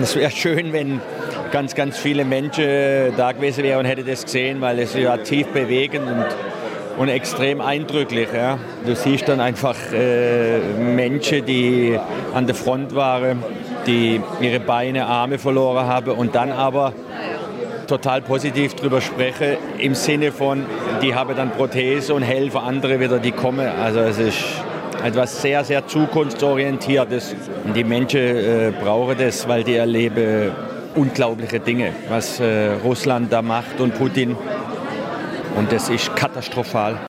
Es wäre schön, wenn ganz, ganz viele Menschen da gewesen wären und hätten das gesehen, weil es ja tief bewegend und extrem eindrücklich. Ja. Du siehst dann einfach Menschen, die an der Front waren, die ihre Beine, Arme verloren haben und dann aber total positiv drüber sprechen, im Sinne von, die haben dann Prothese und helfen andere wieder, die kommen. Also es ist etwas sehr, sehr zukunftsorientiertes. Und die Menschen brauchen das, weil die erleben unglaubliche Dinge, was Russland da macht und Putin. Und das ist katastrophal.